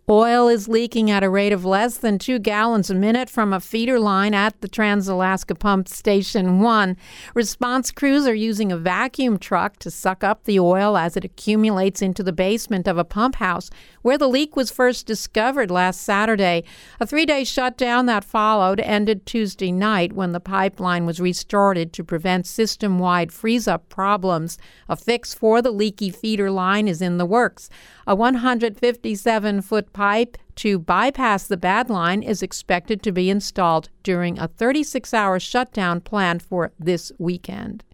Oil is leaking at a rate of less than 2 gallons a minute from a feeder line at the Trans-Alaska Pump Station 1. Response crews are using a vacuum truck to suck up the oil as it accumulates into the basement of a pump house, where the leak was first discovered last Saturday. A 3-day shutdown that followed ended Tuesday night when the pipeline was restarted to prevent system-wide freeze-up problems. A fix for the leaky feeder line is in the works. A 157-foot pipe to bypass the bad line is expected to be installed during a 36-hour shutdown planned for this weekend.